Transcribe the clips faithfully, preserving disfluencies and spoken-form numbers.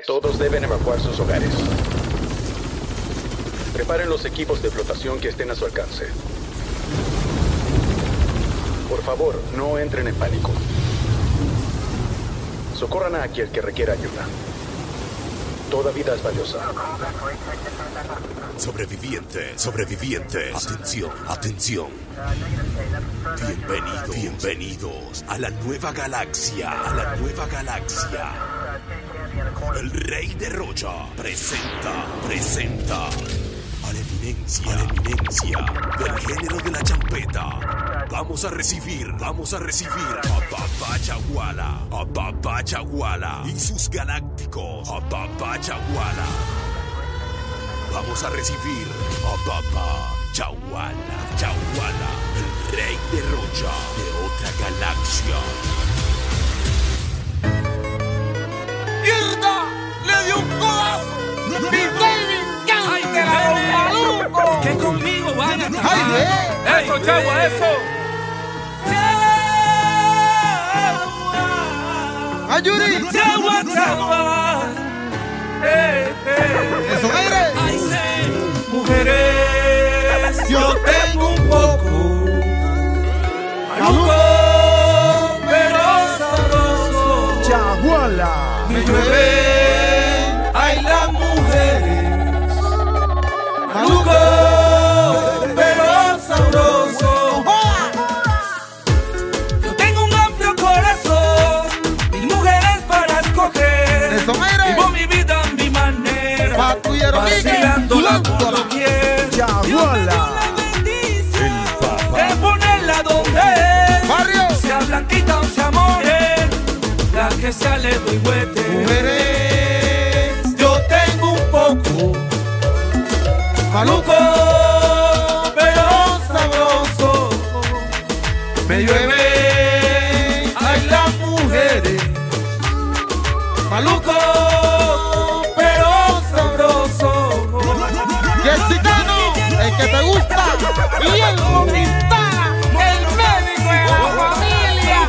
Todos deben evacuar sus hogares. Preparen los equipos de flotación que estén a su alcance. Por favor, no entren en pánico. Socorran a aquel que requiera ayuda. Toda vida es valiosa. Sobrevivientes, sobrevivientes. Atención, atención. Bienvenidos, bienvenidos a la nueva galaxia, a la nueva galaxia. El Rey de Rocha presenta, presenta a la eminencia, a la eminencia del género de la champeta. Vamos a recibir, vamos a recibir a Papá Chaguala, a Papá Chaguala y sus galácticos, a Papá Chaguala. Vamos a recibir a Papá Chaguala, Chaguala, el Rey de Rocha de otra galaxia. ¡Mierda! ¡Le dio un codazo! ¡Mi baby cante la maluco! ¿Qué conmigo van a acabar? ¡Ay, eh! ¡Eso, chagua, eso! ¡Ayuri! ¡Chagua, chagua! ¡Eh, eh! ¡Eso, aire! ¡Ay, sí! Mujeres, yo tengo un poco maluco, pero sabroso. ¡Chaguala! Me llueve, ay, las mujeres. Maluco, pero sabroso. Yo tengo un amplio corazón, mil mujeres para escoger. ¡Eso, aire! Vivo mi vida a mi manera, ¡Patrullero, vacilándola por doquier. ¡Chaguala! El papá de ponerla donde es, ¡Barrio! sea blanquita o sea morena, la que sea le doy huete. ¡Mujeres! Yo tengo un poco ¡Maluco! pero sabroso. Me llueve, ay, las mujeres. ¡Maluco! Pero sabroso. ¡Jessicano! ¡El que te gusta! ¡Bien Quintana! ¡El médico de la familia!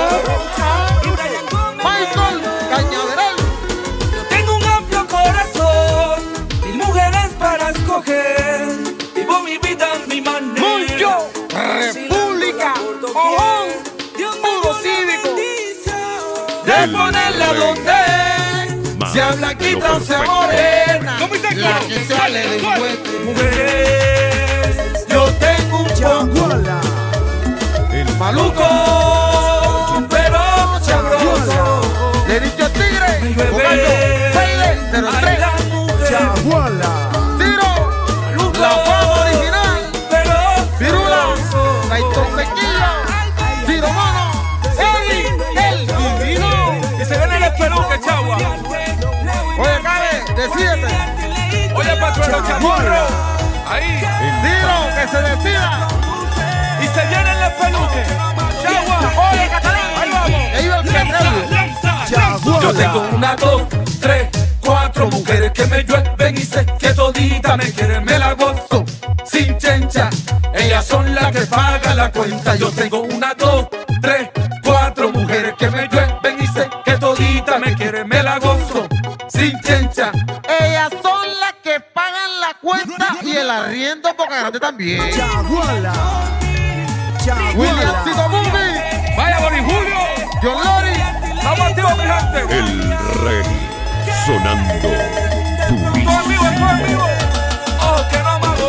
¡Michael Cañaveral! Yo tengo un amplio corazón, mil mujeres para escoger. Vivo mi vida a mi manera. ¡Mucho! ¡República! ¡Ojón! ¡Puro cívico! De ponerla donde sea blanquita o sea morena, La que sale del hueco. mujeres, yo tengo un poco El maluco, pero sabroso. Le he dicho tigre. Me llueve, Comando Peide cero ay, tres. las mujeres. Tiro. La fama original. Pero Virula. sabroso. Naito Sequilla. Ciro Mono. Eddie. El divino. Y se viene el espeluque, chagua. Oye, cabe. Decídete. Oye, patrón, chamorro. Ahí. Tiro. Que se decida. Y se viene el espeluque. Chagua. Oye, Catalán. Ahí vamos. Ahí va el Petróleo. Yo tengo una, dos, tres, cuatro mujeres que me llueven y sé que todita me quieren, me la gozo sin chencha. Ellas son las que pagan la cuenta. Yo tengo una, dos, tres, cuatro mujeres que me llueven y sé que todita me quieren, me la gozo sin chencha. Ellas son las que pagan la cuenta y el arriendo porque grande también. Chaguala. William Cito Bumbi. Vaya, Bori Julio. John Lori. Estamos activos, mi gente. El Rey sonando durísimo. Conmigo, conmigo. Oh, que no mago.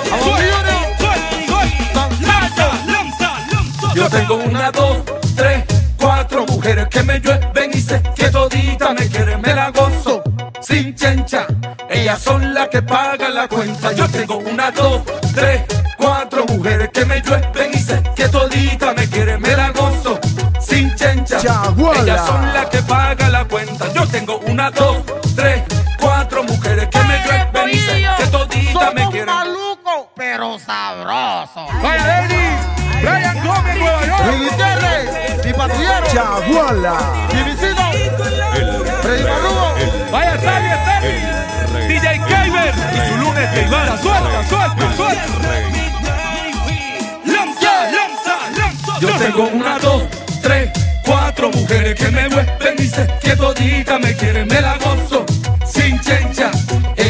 Yo tengo una, dos, tres, cuatro mujeres que me llueven y sé que todita me quieren, me la gozo sin chencha. Ellas son las que pagan la cuenta. Yo tengo una, dos, tres, cuatro mujeres que me llueven y sé que todita me quieren, me la gozo sin chencha. Chaguala. Ellas son las que pagan la cuenta. Yo tengo una, dos, tres, cuatro mujeres que me llueven y sé que todita me Somos quieren. malucos, pero sabrosos. Vaya, Eddie, Brian Gómez, Nueva York. Luis Gutiérrez, mi patrullero. Chaguala. Jimmycito. El Freddy Barrugo. Vaya, Tali, Tali. D J Kyber y su lunes de Iván. Suelta, suelta, suelta. Lanza, lanza, lanza. Yo tengo una, dos, tres, cuatro mujeres que me vuelven y sé que todita me quieren, me la gozo. Si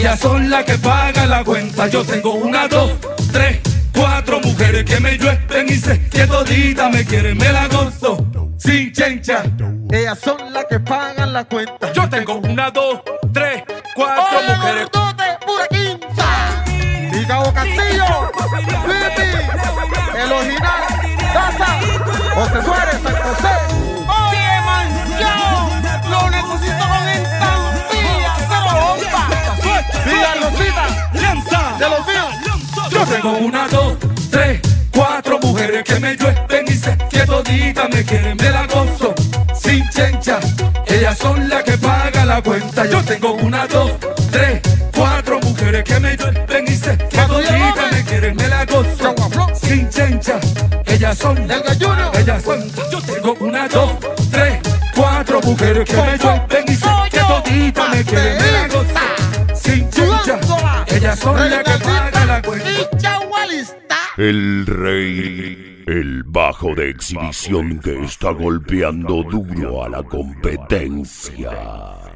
ellas son las que pagan la cuenta. Yo tengo una, dos, tres, cuatro mujeres que me llueven y sé que toditas me quieren, me la gozo sin chencha. Ellas son las que pagan la cuenta. Yo tengo una, dos, tres, cuatro Oye, mujeres. gordote, pura quinta. Y Cabo Castillo, Pipi, el original, Daza, José Suárez, San José. Oye, man, yo lo necesito con estampilla, cero bomba. Diga Rosita, Lanza de los míos. Yo tengo una, dos, tres, cuatro mujeres que me llueven y sé que toditas me quieren, me la gozo sin chencha. Ellas son las que pagan la cuenta. Yo tengo una, dos, tres, cuatro mujeres que me llueven y sé que toditas me quieren, me la gozo sin chencha. Ellas son, El galluno. ellas son. Yo tengo una, dos, tres, cuatro mujeres que me llueven y sé que toditas me quieren, me la gozo sin chencha. Ellas son las que pagan la cuenta. Y Chagualista. El rey, el bajo de exhibición que está golpeando duro a la competencia.